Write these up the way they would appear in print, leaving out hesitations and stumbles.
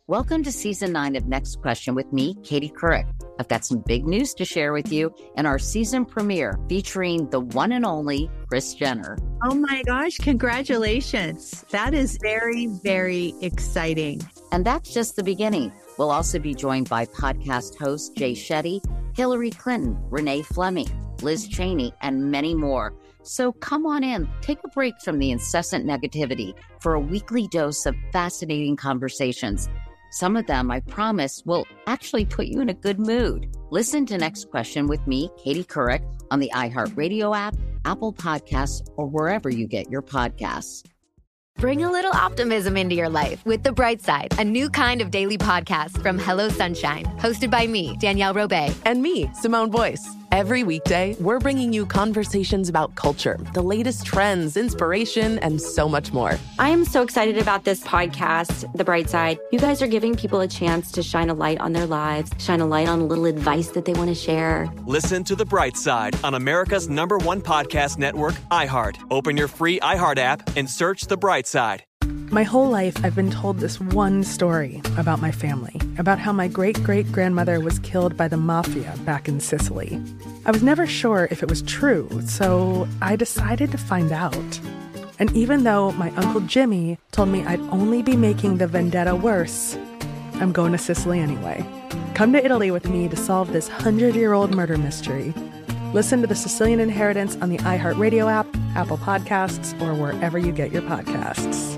Welcome to Season 9 of Next Question with me, Katie Couric. I've got some big news to share with you in our season premiere featuring the one and only Kris Jenner. Oh my gosh, congratulations. That is very, very exciting. And that's just the beginning. We'll also be joined by podcast hosts Jay Shetty, Hillary Clinton, Renee Fleming, Liz Cheney, and many more. So come on in, take a break from the incessant negativity for a weekly dose of fascinating conversations. Some of them, I promise, will actually put you in a good mood. Listen to Next Question with me, Katie Couric, on the iHeartRadio app, Apple Podcasts, or wherever you get your podcasts. Bring a little optimism into your life with The Bright Side, a new kind of daily podcast from Hello Sunshine, hosted by me, Danielle Robay. And me, Simone Boyce. Every weekday, we're bringing you conversations about culture, the latest trends, inspiration, and so much more. I am so excited about this podcast, The Bright Side. You guys are giving people a chance to shine a light on their lives, shine a light on a little advice that they want to share. Listen to The Bright Side on America's #1 podcast network, iHeart. Open your free iHeart app and search The Bright Side. My whole life, I've been told this one story about my family, about how my great-great-grandmother was killed by the mafia back in Sicily. I was never sure if it was true, so I decided to find out. And even though my Uncle Jimmy told me I'd only be making the vendetta worse, I'm going to Sicily anyway. Come to Italy with me to solve this 100-year-old murder mystery. Listen to The Sicilian Inheritance on the iHeartRadio app, Apple Podcasts, or wherever you get your podcasts.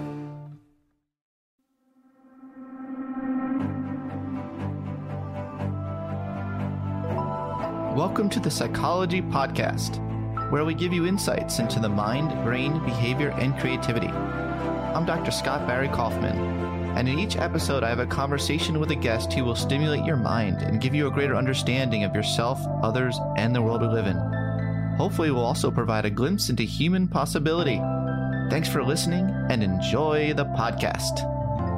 Welcome to the Psychology Podcast, where we give you insights into the mind, brain, behavior, and creativity. I'm Dr. Scott Barry Kaufman, and in each episode I have a conversation with a guest who will stimulate your mind and give you a greater understanding of yourself, others, and the world we live in. Hopefully we'll also provide a glimpse into human possibility. Thanks for listening and enjoy the podcast.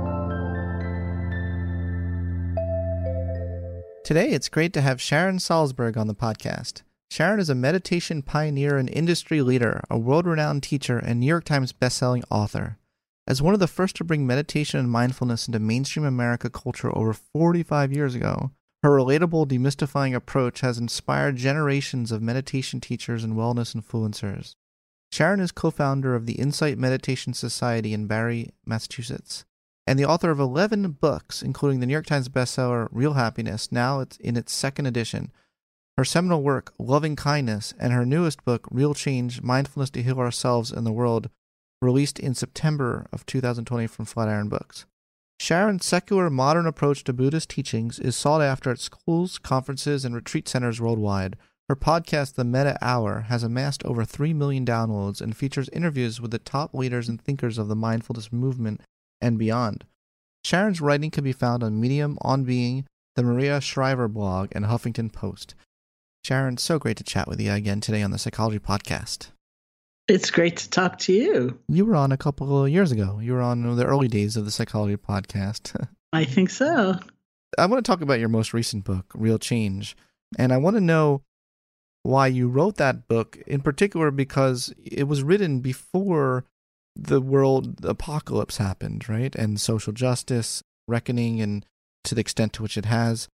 Today, it's great to have Sharon Salzberg on the podcast. Sharon is a meditation pioneer and industry leader, a world-renowned teacher, and New York Times bestselling author. As one of the first to bring meditation and mindfulness into mainstream America culture over 45 years ago, her relatable, demystifying approach has inspired generations of meditation teachers and wellness influencers. Sharon is co-founder of the Insight Meditation Society in Barre, Massachusetts, and the author of 11 books, including the New York Times bestseller Real Happiness, now it's in its second edition, her seminal work Loving Kindness, and her newest book Real Change, Mindfulness to Heal Ourselves and the World, released in September of 2020 from Flatiron Books. Sharon's secular modern approach to Buddhist teachings is sought after at schools, conferences, and retreat centers worldwide. Her podcast, The Metta Hour, has amassed over 3 million downloads and features interviews with the top leaders and thinkers of the mindfulness movement and beyond. Sharon's writing can be found on Medium, On Being, the Maria Shriver blog, and Huffington Post. Sharon, so great to chat with you again today on the Psychology Podcast. It's great to talk to you. You were on a couple of years ago. You were on the early days of the Psychology Podcast. I think so. I want to talk about your most recent book, Real Change, and I want to know why you wrote that book, in particular because it was written before the world apocalypse happened, right? And social justice, reckoning, and to the extent to which it has.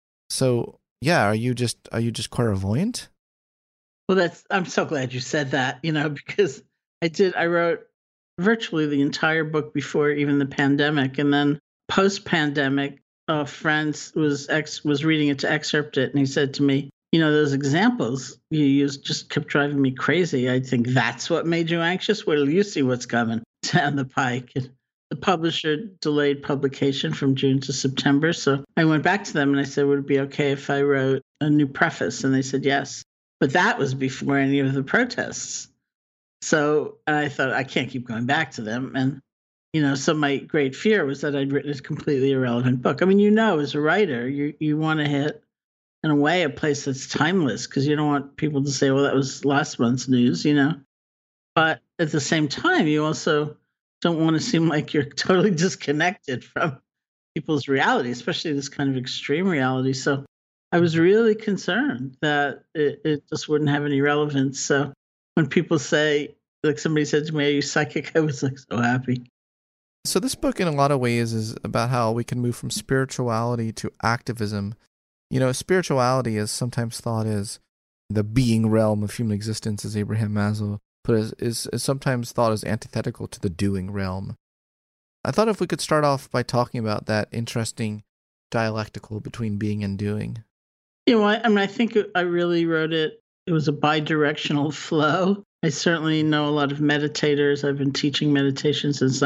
So, yeah, are you just clairvoyant? Well, I'm so glad you said that, because I wrote virtually the entire book before even the pandemic. And then post-pandemic, a friend was reading it to excerpt it. And he said to me, those examples you used just kept driving me crazy. I think that's what made you anxious. Wait till you see what's coming down the pike. And the publisher delayed publication from June to September. So I went back to them and I said, would it be okay if I wrote a new preface? And they said, yes. But that was before any of the protests. So I thought, I can't keep going back to them. And, so my great fear was that I'd written a completely irrelevant book. I mean, as a writer, you want to hit, in a way, a place that's timeless because you don't want people to say, well, that was last month's news, But at the same time, you also don't want to seem like you're totally disconnected from people's reality, especially this kind of extreme reality. So I was really concerned that it just wouldn't have any relevance. So when people say, like somebody said to me, are you psychic? I was like so happy. So this book, in a lot of ways, is about how we can move from spirituality to activism. You know, spirituality is sometimes thought as the being realm of human existence, as Abraham Maslow put it, is sometimes thought as antithetical to the doing realm. I thought if we could start off by talking about that interesting dialectical between being and doing. You know, I think I really wrote it. It was a bi-directional flow. I certainly know a lot of meditators. I've been teaching meditation since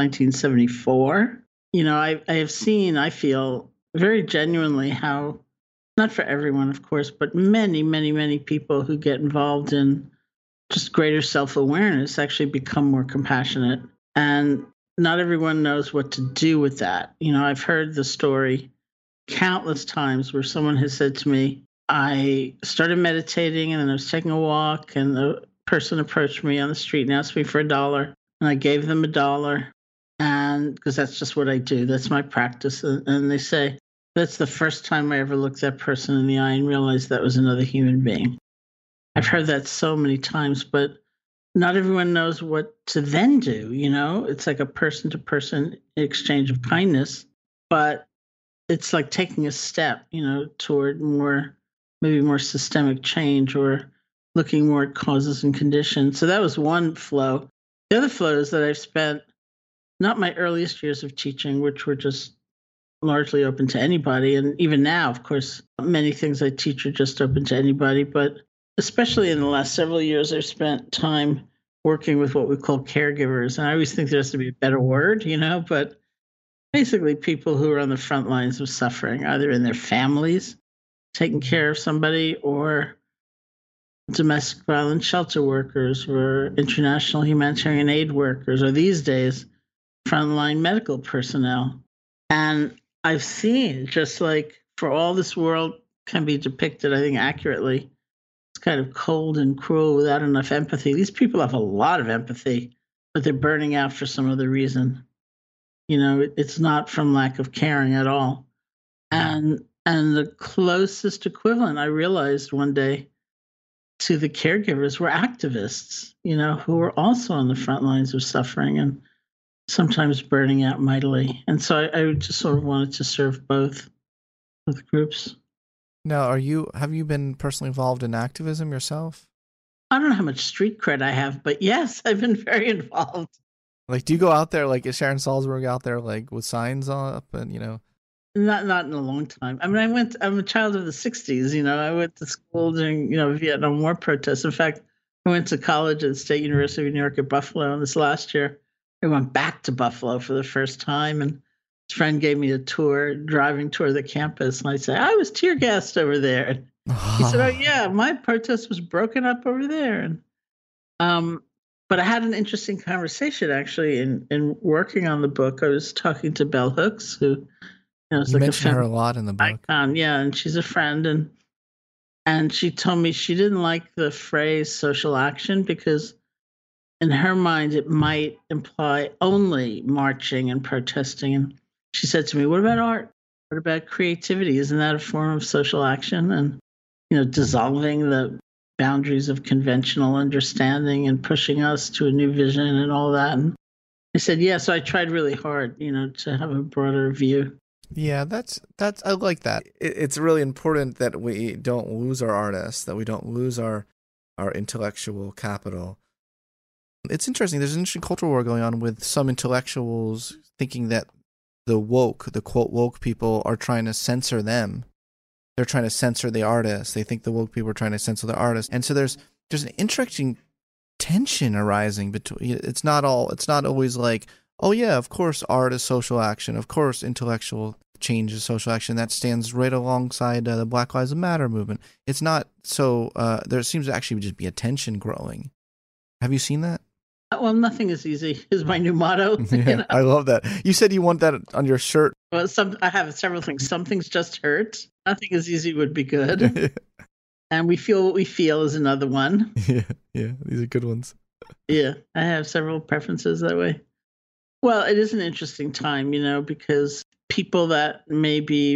1974. You know, I have seen, I feel very genuinely how, not for everyone, of course, but many, many, many people who get involved in just greater self-awareness actually become more compassionate. And not everyone knows what to do with that. You know, I've heard the story countless times where someone has said to me, I started meditating and then I was taking a walk and the person approached me on the street and asked me for $1. And I gave them $1. And because that's just what I do, that's my practice. And they say, that's the first time I ever looked that person in the eye and realized that was another human being. I've heard that so many times, but not everyone knows what to then do. You know, it's like a person-to-person exchange of kindness, but it's like taking a step, you know, toward maybe more systemic change or looking more at causes and conditions. So that was one flow. The other flow is that I've spent not my earliest years of teaching, which were just largely open to anybody. And even now, of course, many things I teach are just open to anybody. But especially in the last several years, I've spent time working with what we call caregivers. And I always think there has to be a better word, you know, but basically people who are on the front lines of suffering, either in their families, taking care of somebody, or domestic violence shelter workers, or international humanitarian aid workers, or these days, frontline medical personnel. And I've seen, just like for all this world can be depicted, I think, accurately, it's kind of cold and cruel without enough empathy. These people have a lot of empathy, but they're burning out for some other reason. You know, it's not from lack of caring at all. And the closest equivalent, I realized one day, to the caregivers were activists, you know, who were also on the front lines of suffering and sometimes burning out mightily. And so I just sort of wanted to serve both groups. Now, have you been personally involved in activism yourself? I don't know how much street cred I have, but yes, I've been very involved. Like, do you go out there, like, is Sharon Salzberg out there, like, with signs up and, you know? Not in a long time. I mean, I'm a child of the 60s, you know. I went to school during, you know, Vietnam War protests. In fact, I went to college at the State University of New York at Buffalo, and this last year, I went back to Buffalo for the first time, and his friend gave me a driving tour of the campus, and I said, I was tear gassed over there. And he said, oh, yeah, my protest was broken up over there. And but I had an interesting conversation, actually, in working on the book. I was talking to Bell Hooks, who, you know, you like mentioned her a lot in the book. Icon, yeah, and she's a friend, and she told me she didn't like the phrase social action because in her mind it might imply only marching and protesting. And she said to me, what about art? What about creativity? Isn't that a form of social action? And, you know, dissolving the boundaries of conventional understanding and pushing us to a new vision and all that. And I said, yeah, so I tried really hard, you know, to have a broader view. Yeah, that's I like that. It's really important that we don't lose our artists, that we don't lose our intellectual capital. It's interesting. There's an interesting cultural war going on with some intellectuals thinking that the quote woke people are trying to censor them. They're trying to censor the artists. They think the woke people are trying to censor the artists. And so there's an interesting tension arising between. It's not always like, oh yeah, of course art is social action. Of course intellectual change is social action. That stands right alongside the Black Lives Matter movement. It's not so. There seems to actually just be a tension growing. Have you seen that? Well, nothing is easy is my new motto. Yeah, you know? I love that. You said you want that on your shirt. Well, I have several things. Some things just hurt. Nothing is easy would be good. And we feel what we feel is another one. Yeah, these are good ones. Yeah, I have several preferences that way. Well, it is an interesting time, you know, because people that maybe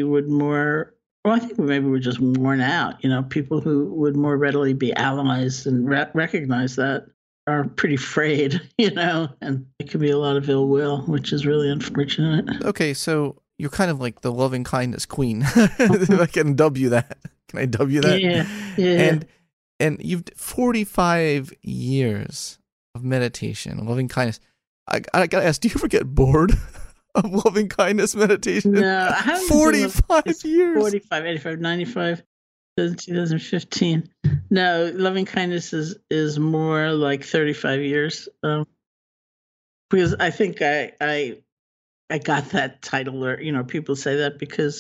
I think maybe we're just worn out, you know, people who would more readily be allies and recognize that are pretty frayed, and it could be a lot of ill will, which is really unfortunate. Okay, so you're kind of like the loving kindness queen. If I can dub you that. Can I dub you that? Yeah. And you've 45 years of meditation, loving kindness. I gotta ask, do you ever get bored of loving kindness meditation? No, I haven't. 45 years. 45, 85, 95, 2015. No, loving kindness is more like 35 years. Because I think I got that title, or people say that because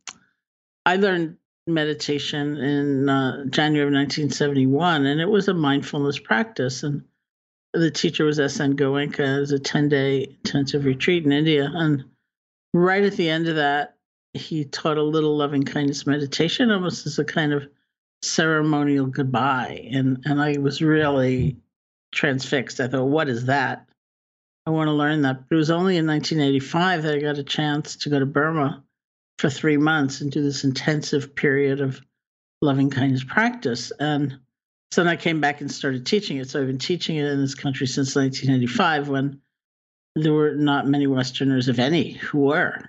I learned meditation in January of 1971, and it was a mindfulness practice, and the teacher was S.N. Goenka. It was a 10-day intensive retreat in India, and right at the end of that, he taught a little loving kindness meditation, almost as a kind of ceremonial goodbye, and I was really transfixed. I thought, what is that? I want to learn that. But it was only in 1985 that I got a chance to go to Burma for 3 months and do this intensive period of loving kindness practice. And so then I came back and started teaching it. So I've been teaching it in this country since 1985, when there were not many Westerners, if any, who were,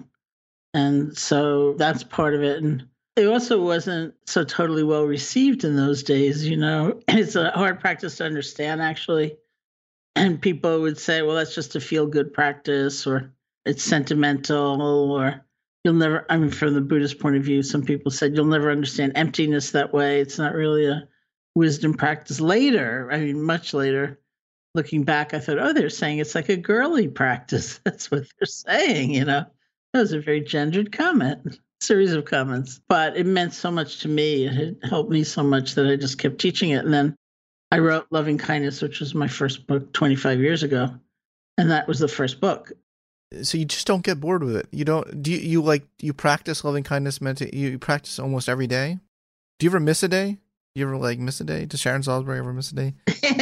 And so that's part of it. And it also wasn't so totally well received in those days, It's a hard practice to understand, actually. And people would say, well, that's just a feel-good practice, or it's sentimental, or you'll never, from the Buddhist point of view, some people said you'll never understand emptiness that way. It's not really a wisdom practice. Later, much later, looking back, I thought, oh, they're saying it's like a girly practice. That's what they're saying, That was a very gendered comment, series of comments. But it meant so much to me. It had helped me so much that I just kept teaching it. And then I wrote Loving Kindness, which was my first book 25 years ago. And that was the first book. So you just don't get bored with it. You don't, you practice loving kindness meditation? You practice almost every day? Do you ever miss a day? You ever miss a day? Does Sharon Salzberg ever miss a day?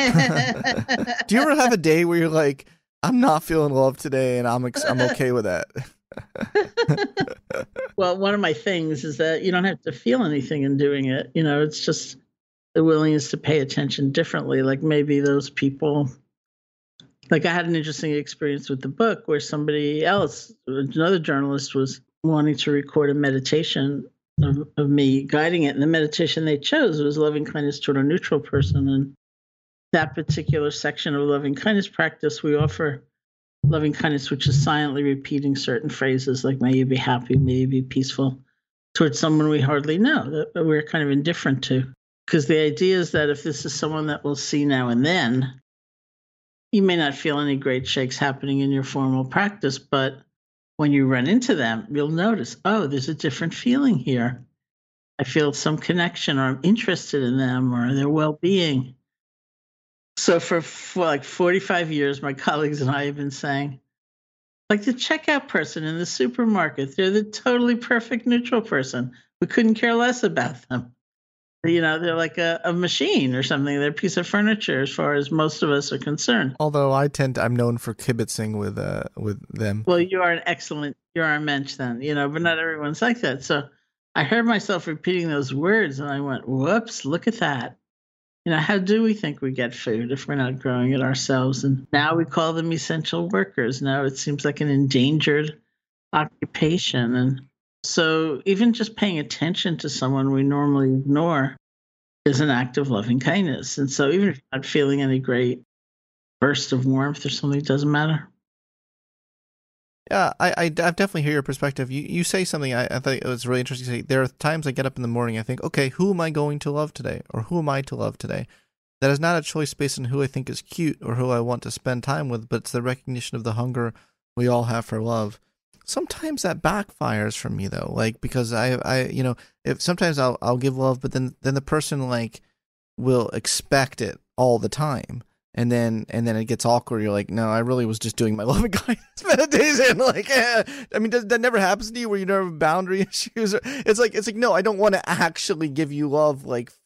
Do you ever have a day where you're like, I'm not feeling love today and I'm okay with that? Well, one of my things is that you don't have to feel anything in doing it. It's just the willingness to pay attention differently. Like maybe those people, like I had an interesting experience with the book where somebody else, another journalist, was wanting to record a meditation of me guiding it. And the meditation they chose was loving kindness toward a neutral person. And that particular section of loving kindness practice, we offer loving kindness, which is silently repeating certain phrases like, may you be happy, may you be peaceful, towards someone we hardly know, that we're kind of indifferent to. Because the idea is that if this is someone that we'll see now and then, you may not feel any great shakes happening in your formal practice, but when you run into them, you'll notice, oh, there's a different feeling here. I feel some connection, or I'm interested in them, or their well-being. So for like 45 years, my colleagues and I have been saying, like the checkout person in the supermarket, they're the totally perfect neutral person. We couldn't care less about them. They're like a machine or something. They're a piece of furniture as far as most of us are concerned. Although I'm known for kibitzing with them. Well, you're a mensch then, but not everyone's like that. So I heard myself repeating those words and I went, whoops, look at that. How do we think we get food if we're not growing it ourselves? And now we call them essential workers. Now it seems like an endangered occupation. And so even just paying attention to someone we normally ignore is an act of loving kindness. And so even if you're not feeling any great burst of warmth or something, it doesn't matter. Yeah, I definitely hear your perspective. You say something I thought it was really interesting to say. There are times I get up in the morning, I think, okay, who am I going to love today? Or who am I to love today? That is not a choice based on who I think is cute or who I want to spend time with, but it's the recognition of the hunger we all have for love. Sometimes that backfires for me though, because if sometimes I'll give love, but then the person will expect it all the time. And then it gets awkward. You're like, no, I really was just doing my loving kindness meditation. That never happens to you where you don't have boundary issues. It's like, no, I don't want to actually give you love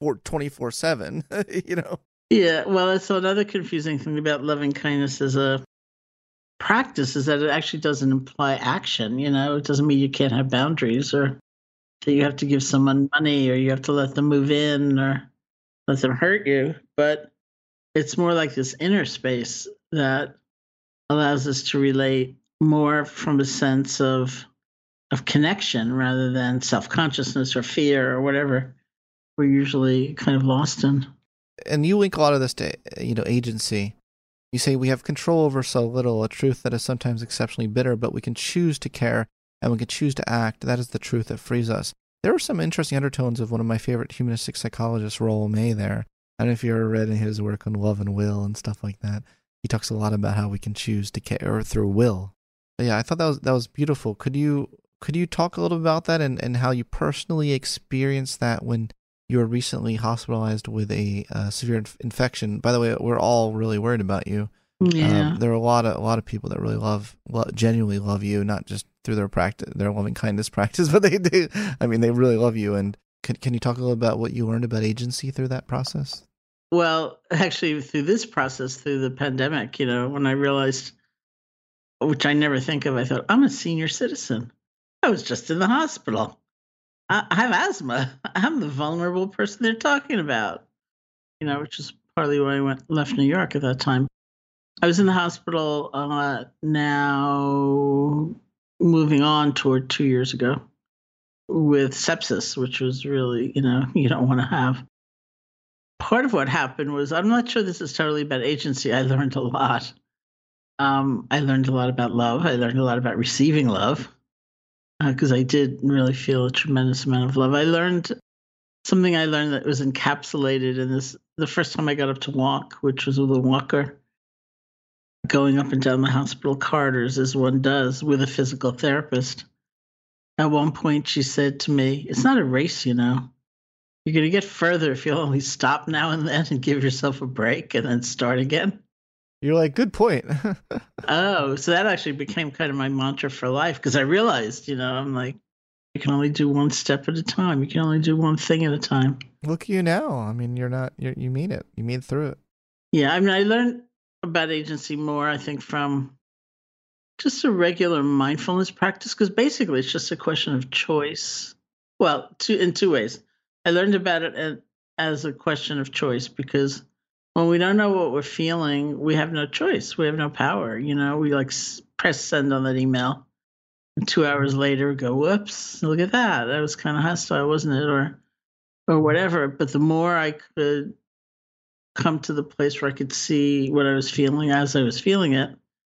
24/7. Yeah, well, that's another confusing thing about loving kindness as a practice is that it actually doesn't imply action. It doesn't mean you can't have boundaries or that you have to give someone money or you have to let them move in or let them hurt you. But it's more like this inner space that allows us to relate more from a sense of connection rather than self-consciousness or fear or whatever we're usually kind of lost in. And you link a lot of this to, agency. You say we have control over so little, a truth that is sometimes exceptionally bitter, but we can choose to care and we can choose to act. That is the truth that frees us. There were some interesting undertones of one of my favorite humanistic psychologists, Roll May, there. I don't know if you ever read his work on love and will and stuff like that. He talks a lot about how we can choose to care through will. But yeah, I thought that was beautiful. Could you talk a little bit about that and how you personally experienced that when you were recently hospitalized with a severe infection? By the way, we're all really worried about you. Yeah. There are a lot of people that really genuinely love you, not just through their loving kindness practice, but they do. I mean, they really love you. And can you talk a little about what you learned about agency through that process? Well, actually, through this process, through the pandemic, when I realized, which I never think of, I thought, I'm a senior citizen. I was just in the hospital. I have asthma. I'm the vulnerable person they're talking about, which is partly why I left New York at that time. I was in the hospital now moving on toward 2 years ago with sepsis, which was really, you don't want to have. Part of what happened was, I'm not sure this is totally about agency. I learned a lot. I learned a lot about love. I learned a lot about receiving love. Because I did really feel a tremendous amount of love. I learned that was encapsulated in this, the first time I got up to walk, which was with a walker, going up and down the hospital corridors as one does with a physical therapist. At one point, she said to me, it's not a race, You're going to get further if you'll only stop now and then and give yourself a break and then start again. You're like, good point. Oh, so that actually became kind of my mantra for life, because I realized, I'm like, you can only do one step at a time. You can only do one thing at a time. Look at you now. I mean, you mean it. You made it through it. Yeah, I mean, I learned about agency more, I think, from just a regular mindfulness practice, because basically it's just a question of choice. Well, in two ways. I learned about it as a question of choice, because when we don't know what we're feeling, we have no choice. We have no power. We press send on that email. And 2 hours later, go, whoops, look at that. That was kind of hostile, wasn't it? Or whatever. But the more I could come to the place where I could see what I was feeling as I was feeling it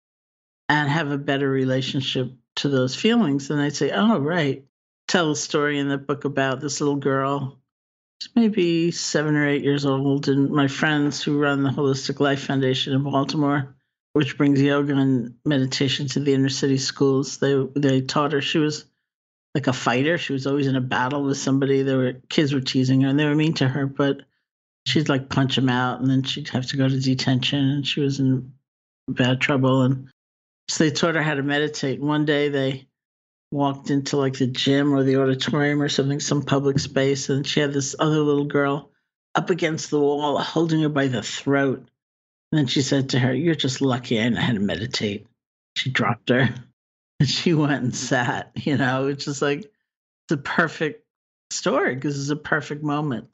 and have a better relationship to those feelings, then I'd say, oh, right. Tell a story in the book about this little girl. She's maybe 7 or 8 years old, and my friends who run the Holistic Life Foundation in Baltimore, which brings yoga and meditation to the inner city schools, they taught her. She was like a fighter. She was always in a battle with somebody. Kids were teasing her, and they were mean to her, but she'd punch them out, and then she'd have to go to detention, and she was in bad trouble. And so they taught her how to meditate. One day they walked into the gym or the auditorium or something, some public space, and she had this other little girl up against the wall holding her by the throat. And then she said to her, you're just lucky I know how to meditate. She dropped her and she went and sat. It's just it's a perfect story, because it's a perfect moment.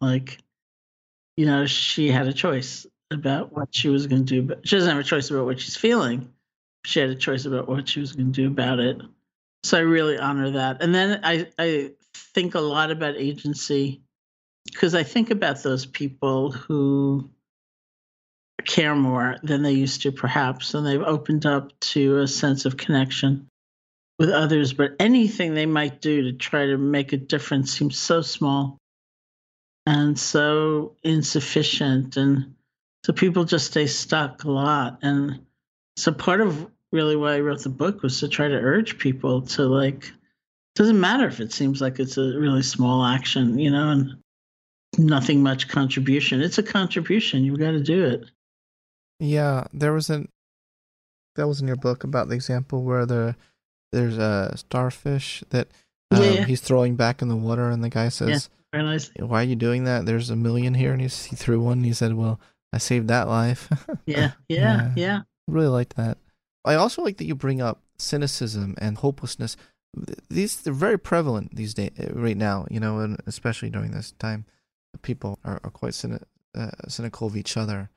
She had a choice about what she was going to do, but she doesn't have a choice about what she's feeling. She had a choice about what she was going to do about it. So I really honor that. And then I think a lot about agency, because I think about those people who care more than they used to, perhaps, and they've opened up to a sense of connection with others. But anything they might do to try to make a difference seems so small and so insufficient. And so people just stay stuck a lot. And so part of really why I wrote the book was to try to urge people to it doesn't matter if it seems like it's a really small action, and nothing much contribution. It's a contribution. You've got to do it. Yeah, that was in your book about the example where there's a starfish that he's throwing back in the water, and the guy says, very nice. Why are you doing that? There's 1 million here, and he threw one, and he said, well, I saved that life. Yeah. I really liked that. I also like that you bring up cynicism and hopelessness. They're very prevalent these days, right now, and especially during this time. People are quite cynical of each other.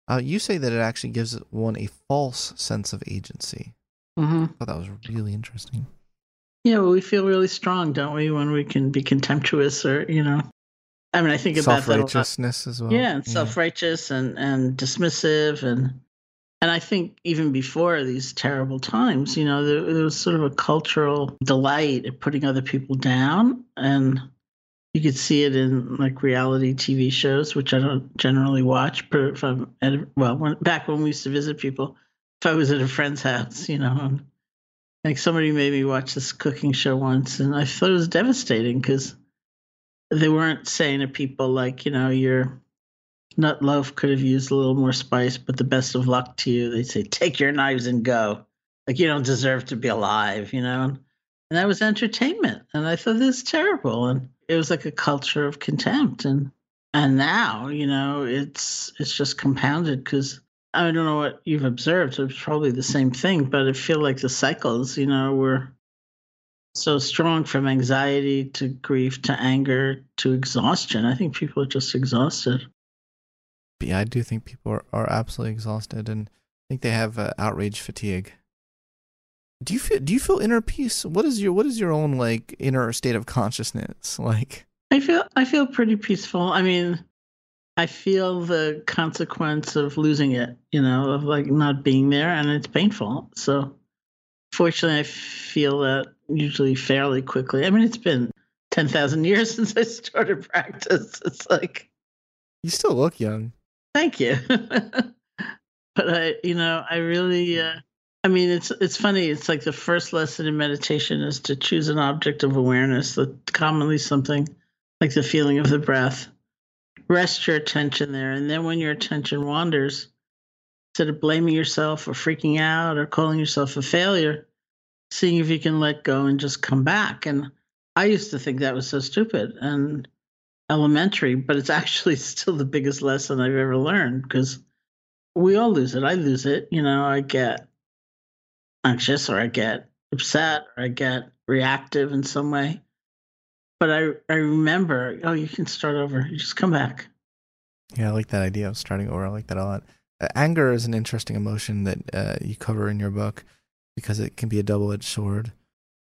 You say that it actually gives one a false sense of agency. Mm-hmm. I thought that was really interesting. Yeah, well, we feel really strong, don't we, when we can be contemptuous or, I mean, I think about that a lot. Self-righteousness as well. Yeah, and self-righteous and dismissive. And I think even before these terrible times, there was sort of a cultural delight in putting other people down. And you could see it in like reality TV shows, which I don't generally watch. But if I'm back when we used to visit people, if I was at a friend's house, and like somebody made me watch this cooking show once, and I thought it was devastating because they weren't saying to people like, your nut loaf could have used a little more spice, but the best of luck to you. They'd say, take your knives and go. Like, you don't deserve to be alive, And that was entertainment. And I thought this is terrible. And it was like a culture of contempt. And now, it's just compounded because I don't know what you've observed. It's probably the same thing, but I feel like the cycles, were so strong from anxiety to grief to anger to exhaustion. I think people are just exhausted. Yeah, I do think people are absolutely exhausted, and I think they have outrage fatigue. Do you feel inner peace? What is your own like inner state of consciousness like? I feel pretty peaceful. I mean, I feel the consequence of losing it, of like not being there, and it's painful. So fortunately, I feel that usually fairly quickly. I mean, it's been 10,000 years since I started practice. It's like... You still look young. Thank you. But I really, I mean, it's funny. It's like the first lesson in meditation is to choose an object of awareness, that commonly something like the feeling of the breath. Rest your attention there. And then when your attention wanders, instead of blaming yourself or freaking out or calling yourself a failure, seeing if you can let go and just come back. And I used to think that was so stupid and elementary, but it's actually still the biggest lesson I've ever learned because we all lose it. I lose it. I get anxious or I get upset or I get reactive in some way. But I remember, you can start over. You just come back. Yeah, I like that idea of starting over. I like that a lot. Anger is an interesting emotion that you cover in your book because it can be a double-edged sword.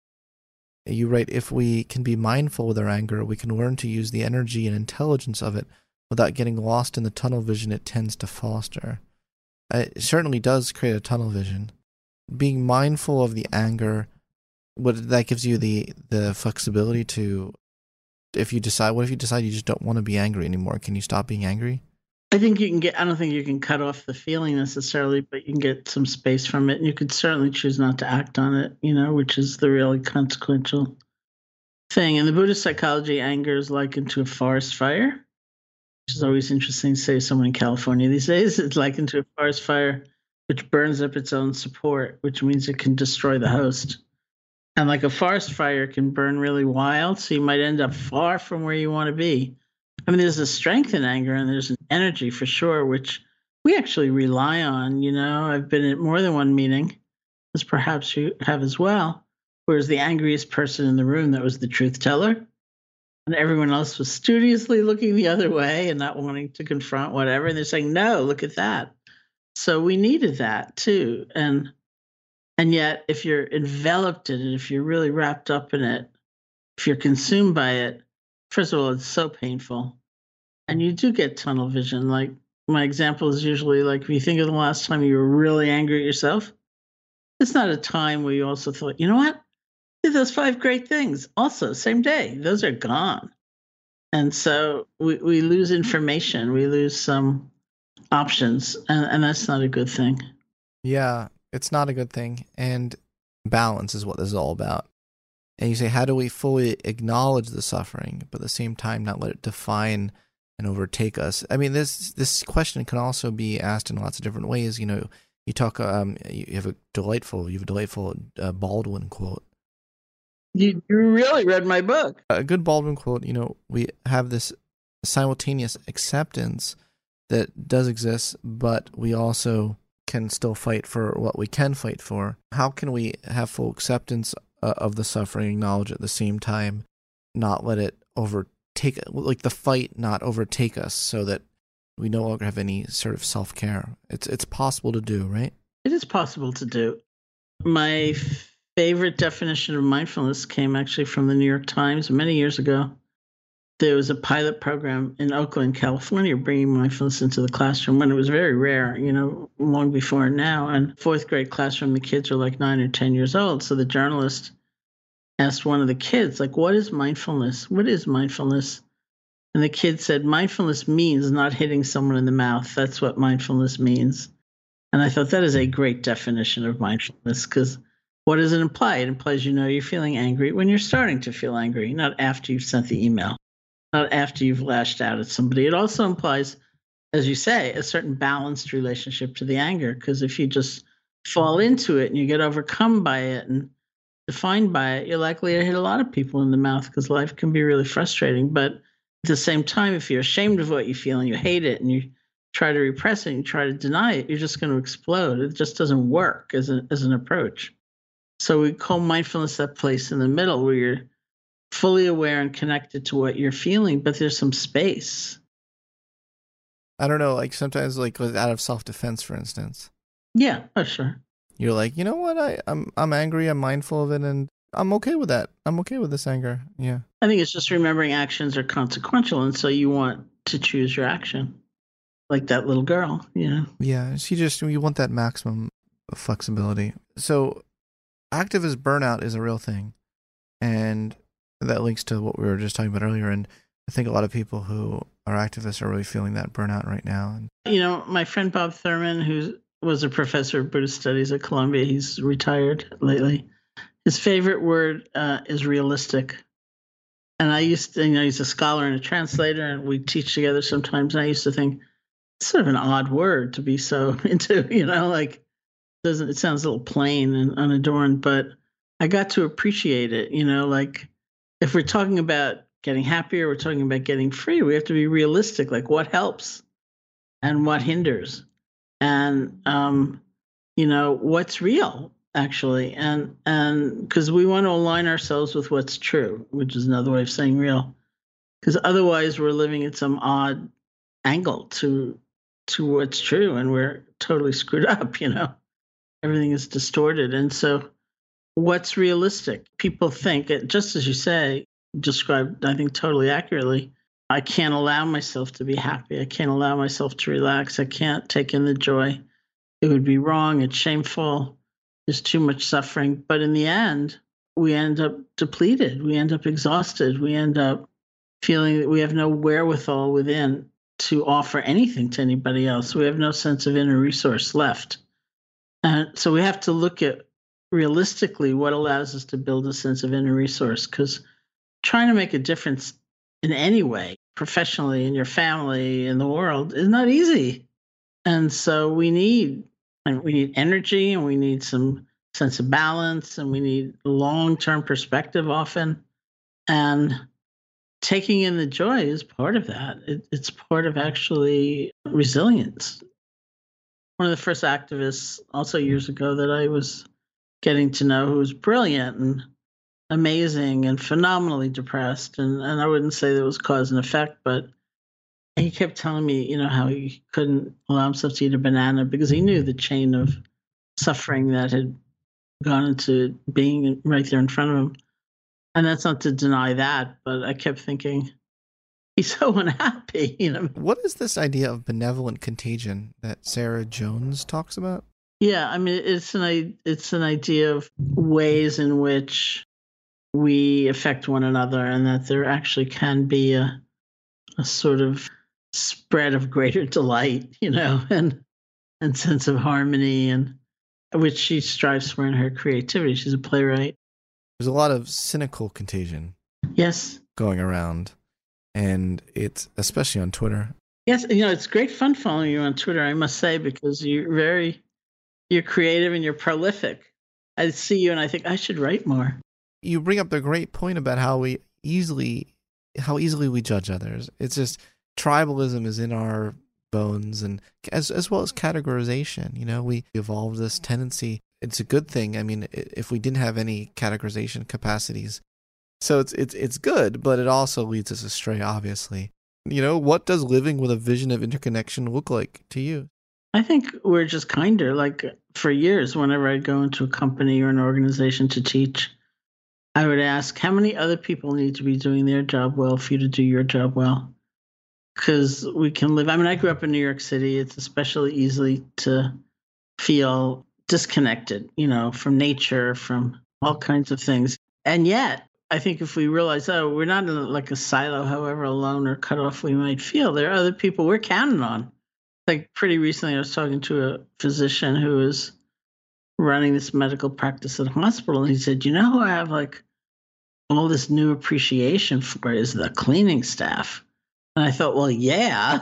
You write, if we can be mindful with our anger, we can learn to use the energy and intelligence of it without getting lost in the tunnel vision it tends to foster. It certainly does create a tunnel vision. Being mindful of the anger, that gives you the flexibility to, if you decide you just don't want to be angry anymore, can you stop being angry? I think I don't think you can cut off the feeling necessarily, but you can get some space from it. And you could certainly choose not to act on it, which is the really consequential thing. In the Buddhist psychology, anger is likened to a forest fire, which is always interesting to say to someone in California these days. It's likened to a forest fire, which burns up its own support, which means it can destroy the host. And like a forest fire can burn really wild, so you might end up far from where you want to be. I mean, there's a strength in anger and there's an energy for sure, which we actually rely on. I've been at more than one meeting, as perhaps you have as well, whereas the angriest person in the room, that was the truth teller. And everyone else was studiously looking the other way and not wanting to confront whatever. And they're saying, no, look at that. So we needed that too. And yet, if you're enveloped in it, if you're really wrapped up in it, if you're consumed by it, first of all, it's so painful. And you do get tunnel vision. Like my example is usually like, if you think of the last time you were really angry at yourself, it's not a time where you also thought, you know what? Did those 5 great things. Also, same day. Those are gone. And so we lose information. We lose some options. And that's not a good thing. Yeah, it's not a good thing. And balance is what this is all about. And you say, how do we fully acknowledge the suffering, but at the same time not let it define and overtake us? I mean, this question can also be asked in lots of different ways. You talk. You have a delightful Baldwin quote. You really read my book. A good Baldwin quote. We have this simultaneous acceptance that does exist, but we also can still fight for what we can fight for. How can we have full acceptance of the suffering, acknowledge at the same time, not let it overtake, like the fight not overtake us, so that we no longer have any sort of self-care. It's possible to do, right? It is possible to do. My favorite definition of mindfulness came actually from the New York Times many years ago. There was a pilot program in Oakland, California, bringing mindfulness into the classroom when it was very rare, long before now. And fourth grade classroom, the kids are like 9 or 10 years old. So the journalist asked one of the kids, like, what is mindfulness? What is mindfulness? And the kid said, mindfulness means not hitting someone in the mouth. That's what mindfulness means. And I thought that is a great definition of mindfulness, because what does it imply? It implies you're feeling angry when you're starting to feel angry, not after you've sent the email, not after you've lashed out at somebody. It also implies, as you say, a certain balanced relationship to the anger, because if you just fall into it and you get overcome by it and defined by it, you're likely to hit a lot of people in the mouth, because life can be really frustrating. But at the same time, if you're ashamed of what you feel and you hate it and you try to repress it and you try to deny it, you're just going to explode. It just doesn't work as an approach. So we call mindfulness that place in the middle where you're fully aware and connected to what you're feeling, but there's some space. I don't know, like sometimes, like out of self-defense, for instance. Yeah, sure. You're like, you know what? I'm angry. I'm mindful of it, and I'm okay with that. I'm okay with this anger. Yeah. I think it's just remembering actions are consequential, and so you want to choose your action, like that little girl. Yeah. You want that maximum flexibility. So, activist burnout is a real thing, and that links to what we were just talking about earlier. And I think a lot of people who are activists are really feeling that burnout right now. And my friend Bob Thurman, who was a professor of Buddhist studies at Columbia, he's retired lately. His favorite word is realistic. And I used to, he's a scholar and a translator, and we teach together sometimes. And I used to think it's sort of an odd word to be so into, it sounds a little plain and unadorned, but I got to appreciate it. Like if we're talking about getting happier, we're talking about getting free, we have to be realistic, like what helps and what hinders, and what's real actually, and because we want to align ourselves with what's true, which is another way of saying real, because otherwise we're living at some odd angle to what's true, and we're totally screwed up. Everything is distorted. And so what's realistic? People think, just as you say, described, I think, totally accurately, I can't allow myself to be happy. I can't allow myself to relax. I can't take in the joy. It would be wrong. It's shameful. There's too much suffering. But in the end, we end up depleted. We end up exhausted. We end up feeling that we have no wherewithal within to offer anything to anybody else. We have no sense of inner resource left. And so we have to look at realistically what allows us to build a sense of inner resource, because trying to make a difference in any way, professionally, in your family, in the world, is not easy. And so we need energy, and we need some sense of balance, and we need long-term perspective often. And taking in the joy is part of that. It's part of actually resilience. One of the first activists also years ago that I was getting to know, who was brilliant and amazing and phenomenally depressed. And I wouldn't say that was cause and effect, but he kept telling me, how he couldn't allow himself to eat a banana because he knew the chain of suffering that had gone into being right there in front of him. And that's not to deny that, but I kept thinking, he's so unhappy. What is this idea of benevolent contagion that Sarah Jones talks about? Yeah, I mean, it's an idea of ways in which we affect one another, and that there actually can be a sort of spread of greater delight, and sense of harmony, and which she strives for in her creativity. She's a playwright. There's a lot of cynical contagion. Yes. Going around. And it's especially on Twitter. Yes, it's great fun following you on Twitter, I must say, because you're creative and you're prolific. I see you and I think I should write more. You bring up the great point about how easily we judge others. It's just tribalism is in our bones, and as well as categorization. We evolved this tendency. It's a good thing. I mean, if we didn't have any categorization capacities. So it's good, but it also leads us astray, obviously. What does living with a vision of interconnection look like to you? I think we're just kinder. Like for years, whenever I'd go into a company or an organization to teach, I would ask, how many other people need to be doing their job well for you to do your job well? Because we can live. I grew up in New York City. It's especially easy to feel disconnected, from nature, from all kinds of things. And yet, I think if we realize, we're not in like a silo, however alone or cut off we might feel, there are other people we're counting on. Like pretty recently, I was talking to a physician who was running this medical practice at a hospital, and he said, who I have like all this new appreciation for is the cleaning staff. And I thought, well, yeah,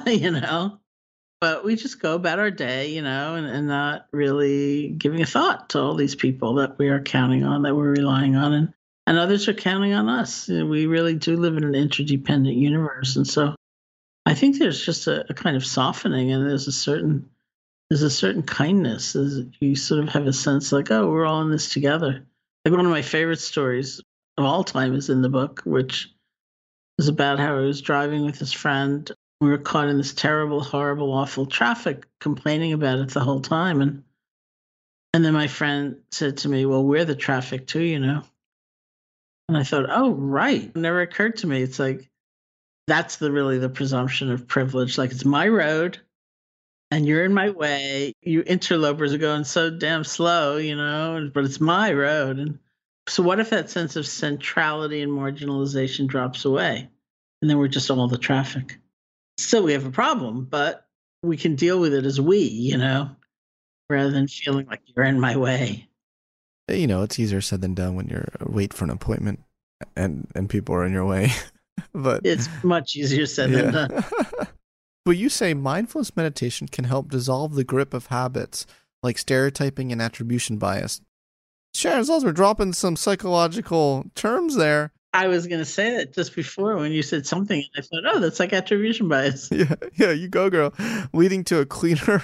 but we just go about our day, and not really giving a thought to all these people that we are counting on, that we're relying on, and others are counting on us. We really do live in an interdependent universe. And so I think there's just a kind of softening, and there's a certain kindness as you sort of have a sense like, we're all in this together. Like one of my favorite stories of all time is in the book, which is about how he was driving with his friend. We were caught in this terrible, horrible, awful traffic, complaining about it the whole time. And then my friend said to me, well, we're the traffic too, And I thought, oh, right. It never occurred to me. It's like, that's really the presumption of privilege. Like, it's my road and you're in my way. You interlopers are going so damn slow, but it's my road. And so what if that sense of centrality and marginalization drops away? And then we're just all the traffic. Still, we have a problem, but we can deal with it as we, rather than feeling like you're in my way. It's easier said than done when you're wait for an appointment and people are in your way. But it's much easier said than done. But you say mindfulness meditation can help dissolve the grip of habits like stereotyping and attribution bias. Sharon Salzberg dropping some psychological terms there. I was going to say that just before when you said something, and I thought, that's like attribution bias. Yeah, you go, girl. Leading to a cleaner,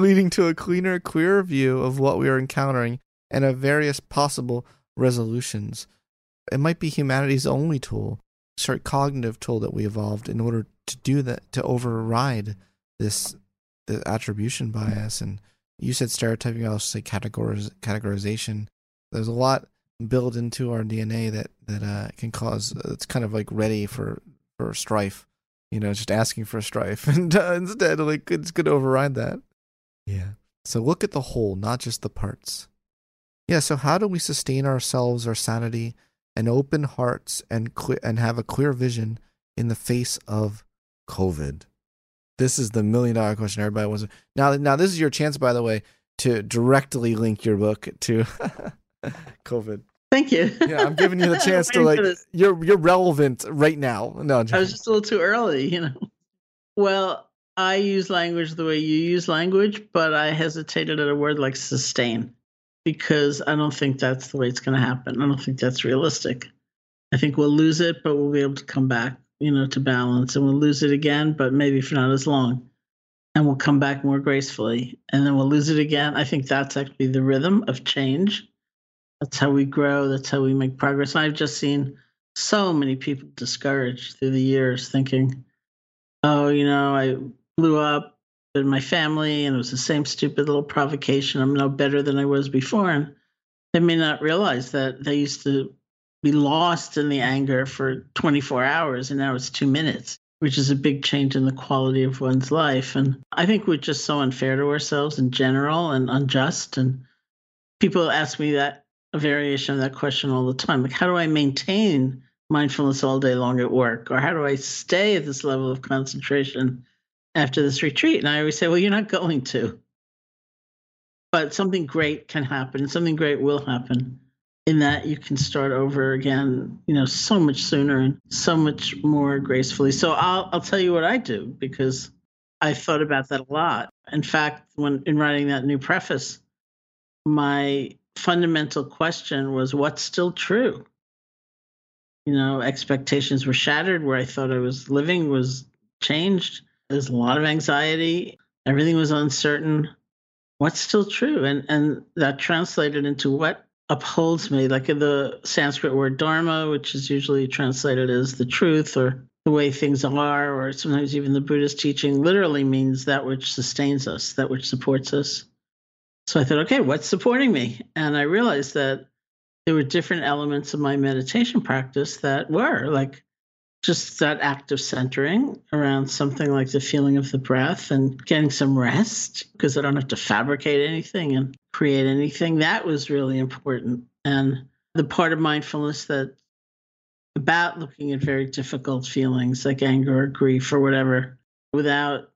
clearer view of what we are encountering and of various possible resolutions. It might be humanity's only tool, sort of cognitive tool that we evolved in order to do that, to override the attribution bias. And you said stereotyping, I'll say categorization. There's a lot built into our DNA that can cause, it's kind of like ready for strife, just asking for strife. And instead, like, it's good to override that. Yeah. So look at the whole, not just the parts. Yeah, so how do we sustain ourselves, our sanity, and open hearts and have a clear vision in the face of COVID? This is the $1 million question everybody wants. Now this is your chance, by the way, to directly link your book to COVID. Thank you. Yeah, I'm giving you the chance to you're relevant right now. No, I was just a little too early, Well, I use language the way you use language, but I hesitated at a word like sustain, because I don't think that's the way it's going to happen. I don't think that's realistic. I think we'll lose it, but we'll be able to come back, to balance, and we'll lose it again, but maybe for not as long, and we'll come back more gracefully, and then we'll lose it again. I think that's actually the rhythm of change. That's how we grow. That's how we make progress. And I've just seen so many people discouraged through the years thinking, I blew up in my family and it was the same stupid little provocation. I'm no better than I was before. And they may not realize that they used to be lost in the anger for 24 hours and now it's 2 minutes, which is a big change in the quality of one's life. And I think we're just so unfair to ourselves in general and unjust. And people ask me that, a variation of that question all the time. Like, how do I maintain mindfulness all day long at work? Or how do I stay at this level of concentration after this retreat? And I always say, well, you're not going to. But something great can happen. Something great will happen in that you can start over again, so much sooner and so much more gracefully. So I'll tell you what I do, because I thought about that a lot. In fact, in writing that new preface, my fundamental question was, what's still true? Expectations were shattered. Where I thought I was living was changed. There's a lot of anxiety. Everything was uncertain. What's still true? And that translated into what upholds me, like in the Sanskrit word dharma, which is usually translated as the truth or the way things are, or sometimes even the Buddhist teaching literally means that which sustains us, that which supports us. So I thought, okay, what's supporting me? And I realized that there were different elements of my meditation practice that were like just that act of centering around something like the feeling of the breath and getting some rest, because I don't have to fabricate anything and create anything. That was really important. And the part of mindfulness that about looking at very difficult feelings like anger or grief or whatever, without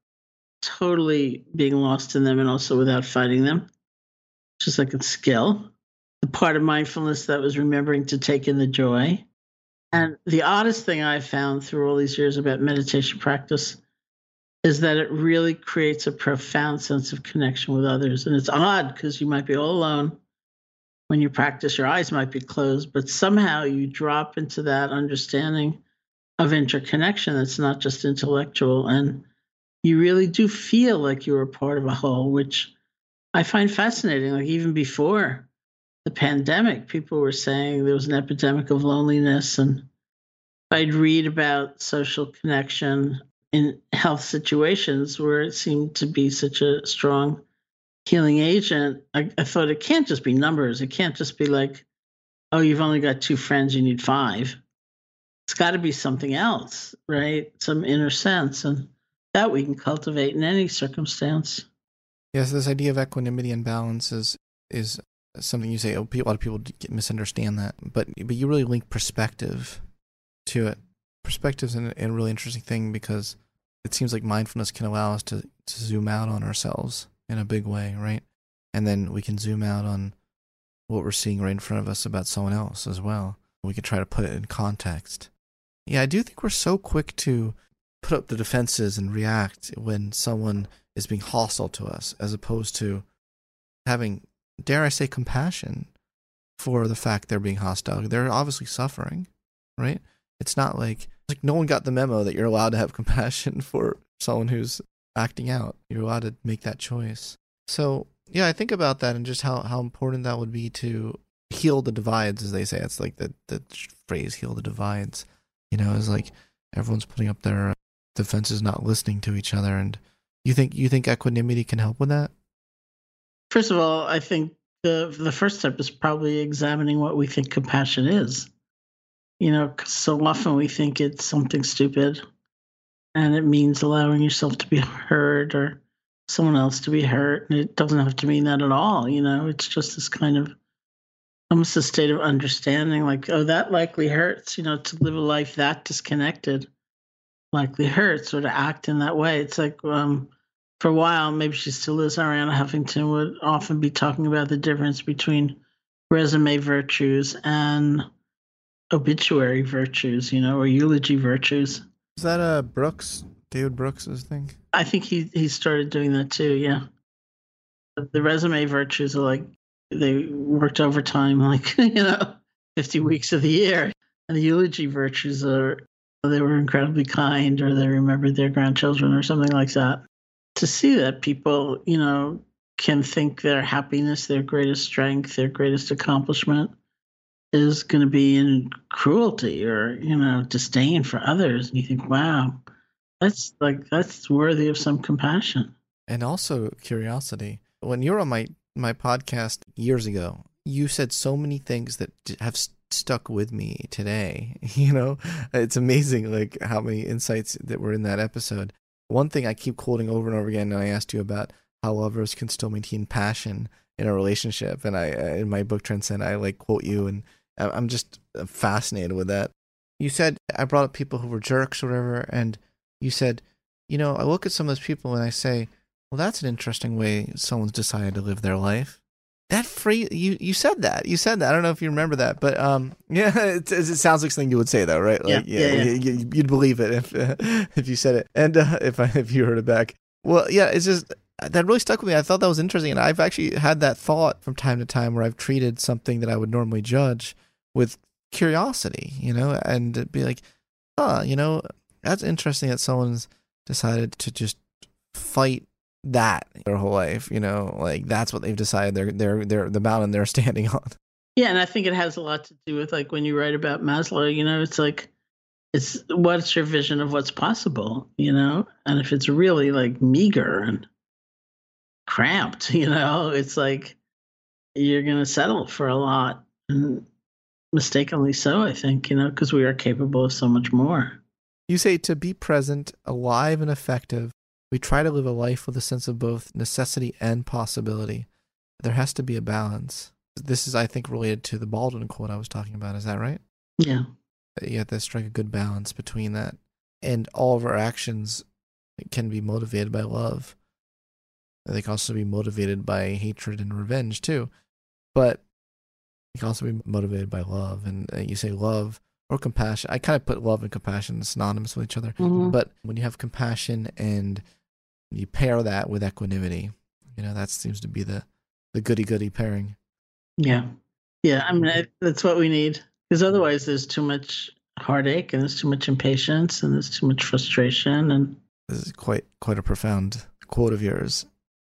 totally being lost in them and also without fighting them, just like a skill. The part of mindfulness that was remembering to take in the joy. And the oddest thing I found through all these years about meditation practice is that it really creates a profound sense of connection with others. And it's odd because you might be all alone. When you practice, your eyes might be closed, but somehow you drop into that understanding of interconnection that's not just intellectual. And you really do feel like you're a part of a whole, which I find fascinating. Like even before the pandemic, people were saying there was an epidemic of loneliness. And I'd read about social connection in health situations where it seemed to be such a strong healing agent. I thought it can't just be numbers. It can't just be like, oh, you've only got 2 friends, you need 5. It's got to be something else, right? Some inner sense. And that we can cultivate in any circumstance. Yes, this idea of equanimity and balance is something you say. A lot of people misunderstand that, but you really link perspective to it. Perspective's a really interesting thing because it seems like mindfulness can allow us to zoom out on ourselves in a big way, right? And then we can zoom out on what we're seeing right in front of us about someone else as well. We can try to put it in context. Yeah, I do think we're so quick to put up the defenses and react when someone is being hostile to us, as opposed to having, dare I say, compassion for the fact they're being hostile. They're obviously suffering, right? It's not like no one got the memo that you're allowed to have compassion for someone who's acting out. You're allowed to make that choice. So, yeah, I think about that and just how important that would be to heal the divides, as they say. It's like the phrase, heal the divides. You know, it's like everyone's putting up their defenses, not listening to each other. And you think equanimity can help with that? First of all, I think the first step is probably examining what we think compassion is. You know, 'cause so often we think it's something stupid and it means allowing yourself to be heard or someone else to be hurt. And it doesn't have to mean that at all. You know, it's just this kind of almost a state of understanding like, oh, that likely hurts. You know, to live a life that disconnected likely hurts, or to act in that way. It's like, for a while, maybe she still is, Arianna Huffington would often be talking about the difference between resume virtues and obituary virtues, you know, or eulogy virtues. Is that Brooks, David Brooks's thing? I think he started doing that too, yeah. The resume virtues are like, they worked overtime, like, 50 weeks of the year. And the eulogy virtues are, they were incredibly kind, or they remembered their grandchildren or something like that. To see that people, can think their happiness, their greatest strength, their greatest accomplishment is going to be in cruelty or, disdain for others. And you think, wow, that's worthy of some compassion. And also curiosity. When you were on my podcast years ago, you said so many things that have stuck with me today. It's amazing, like how many insights that were in that episode. One thing I keep quoting over and over again, and I asked you about how lovers can still maintain passion in a relationship. And I, in my book Transcend, I quote you, and I'm just fascinated with that. You said, I brought up people who were jerks or whatever, and you said, I look at some of those people and I say, well, that's an interesting way someone's decided to live their life. That phrase, you said that. You said that. I don't know if you remember that, but yeah, it sounds like something you would say, though, right? Like, yeah. You'd believe it if you said it, and if you heard it back. Well, yeah, it's just that really stuck with me. I thought that was interesting, and I've actually had that thought from time to time where I've treated something that I would normally judge with curiosity, and be like, that's interesting that someone's decided to just fight that their whole life, like that's what they've decided they're the mountain they're standing on. Yeah, and I think it has a lot to do with when you write about Maslow, it's like it's what's your vision of what's possible, And if it's really like meager and cramped, it's like you're going to settle for a lot, and mistakenly so, I think, because we are capable of so much more. You say to be present, alive, and effective, we try to live a life with a sense of both necessity and possibility. There has to be a balance. This is, I think, related to the Baldwin quote I was talking about. Is that right? Yeah. You have to strike a good balance between that. And all of our actions can be motivated by love. They can also be motivated by hatred and revenge, too. But they can also be motivated by love. And you say love or compassion. I kind of put love and compassion synonymous with each other. Mm-hmm. But when you have compassion and you pair that with equanimity, that seems to be the goody-goody pairing. Yeah. Yeah, I mean, that's what we need. Because otherwise there's too much heartache and there's too much impatience and there's too much frustration. And this is quite a profound quote of yours.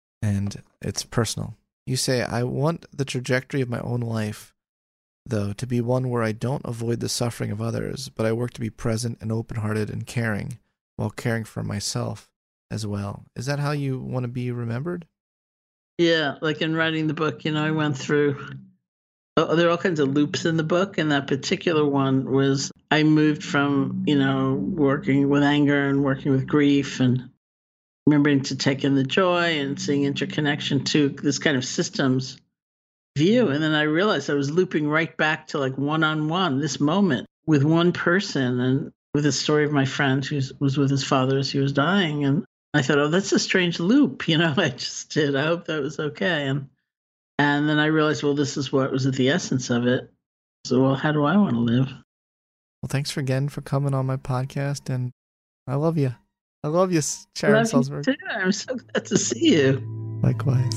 And it's personal. You say, I want the trajectory of my own life, though, to be one where I don't avoid the suffering of others, but I work to be present and open-hearted and caring while caring for myself as well. Is that how you want to be remembered? Yeah, like in writing the book, I went through, there are all kinds of loops in the book, and that particular one was I moved from, working with anger and working with grief and remembering to take in the joy and seeing interconnection to this kind of systems view. And then I realized I was looping right back to like one-on-one, this moment with one person, and with the story of my friend who was with his father as he was dying. And I thought, oh, that's a strange loop. I just did. I hope that was okay. And then I realized, well, this is what was at the essence of it. So, well, how do I want to live? Well, thanks again for coming on my podcast. And I love you. I love you, Sharon Salzberg. You too. I'm so glad to see you. Likewise.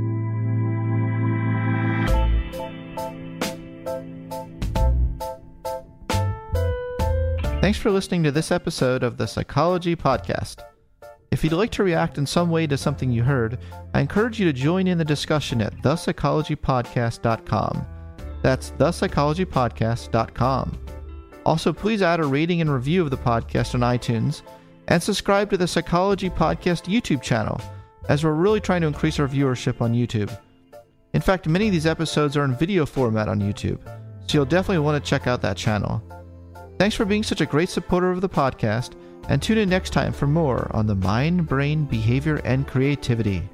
Thanks for listening to this episode of the Psychology Podcast. If you'd like to react in some way to something you heard, I encourage you to join in the discussion at thepsychologypodcast.com. That's thepsychologypodcast.com. Also, please add a rating and review of the podcast on iTunes, and subscribe to the Psychology Podcast YouTube channel, as we're really trying to increase our viewership on YouTube. In fact, many of these episodes are in video format on YouTube, so you'll definitely want to check out that channel. Thanks for being such a great supporter of the podcast, and tune in next time for more on the mind, brain, behavior, and creativity.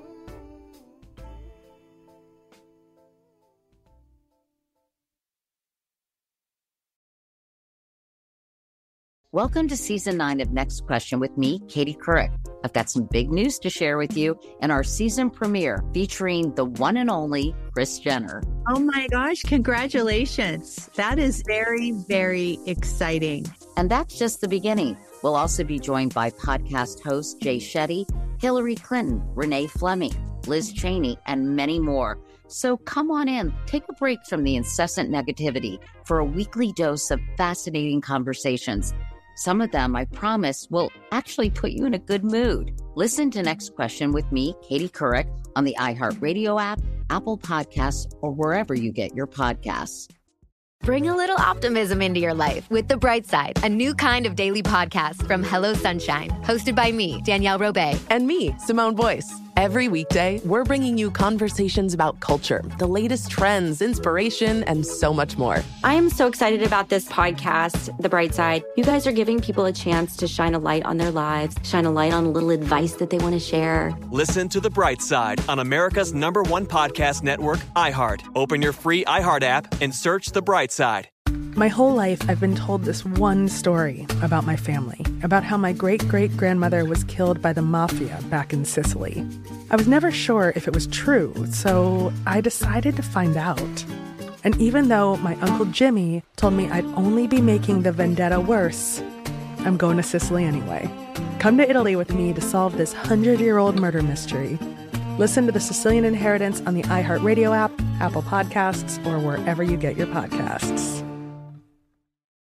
Welcome to Season 9 of Next Question with me, Katie Couric. I've got some big news to share with you in our season premiere featuring the one and only Kris Jenner. Oh my gosh, congratulations. That is very, very exciting. And that's just the beginning. We'll also be joined by podcast hosts Jay Shetty, Hillary Clinton, Renee Fleming, Liz Cheney, and many more. So come on in, take a break from the incessant negativity for a weekly dose of fascinating conversations. Some of them, I promise, will actually put you in a good mood. Listen to Next Question with me, Katie Couric, on the iHeartRadio app, Apple Podcasts, or wherever you get your podcasts. Bring a little optimism into your life with The Bright Side, a new kind of daily podcast from Hello Sunshine, hosted by me, Danielle Robay. And me, Simone Boyce. Every weekday, we're bringing you conversations about culture, the latest trends, inspiration, and so much more. I am so excited about this podcast, The Bright Side. You guys are giving people a chance to shine a light on their lives, shine a light on a little advice that they want to share. Listen to The Bright Side on America's #1 podcast network, iHeart. Open your free iHeart app and search The Bright Side. My whole life, I've been told this one story about my family, about how my great-great-grandmother was killed by the mafia back in Sicily. I was never sure if it was true, so I decided to find out. And even though my Uncle Jimmy told me I'd only be making the vendetta worse, I'm going to Sicily anyway. Come to Italy with me to solve this 100-year-old murder mystery. Listen to The Sicilian Inheritance on the iHeartRadio app, Apple Podcasts, or wherever you get your podcasts.